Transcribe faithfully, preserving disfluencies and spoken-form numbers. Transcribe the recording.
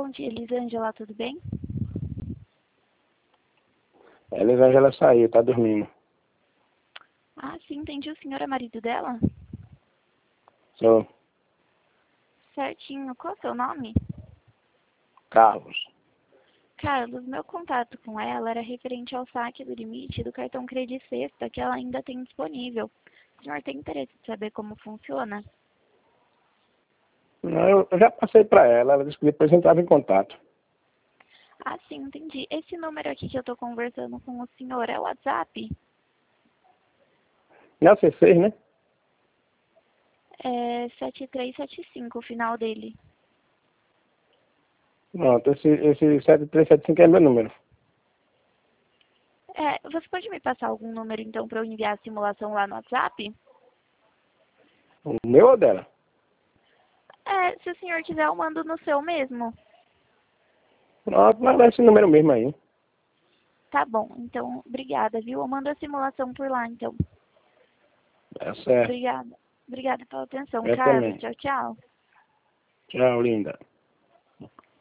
Bom dia, Elisângela, tudo bem? A Elisângela saiu, tá dormindo. Ah, sim, entendi. O senhor é marido dela? Sou Certinho. Qual é o seu nome? Carlos. Carlos, meu contato com ela era referente ao saque do limite do cartão Credit Sexta que ela ainda tem disponível. O senhor tem interesse em saber como funciona? Não, eu, eu já passei pra ela, ela disse que depois entrava em contato. Ah, sim, entendi. Esse número aqui que eu tô conversando com o senhor é o WhatsApp? Não é o C seis, né? É sete três sete cinco o final dele. Pronto, esse, esse sete três sete cinco é meu número. É, você pode me passar algum número, então, para eu enviar a simulação lá no WhatsApp? O meu ou dela? É, se o senhor quiser, eu mando no seu mesmo. Pronto, mas dá esse número mesmo aí. Tá bom, então, obrigada, viu? Eu mando a simulação por lá, então. É certo. Obrigada. Obrigada pela atenção, Eu Carlos. também. Tchau, tchau. Tchau, linda.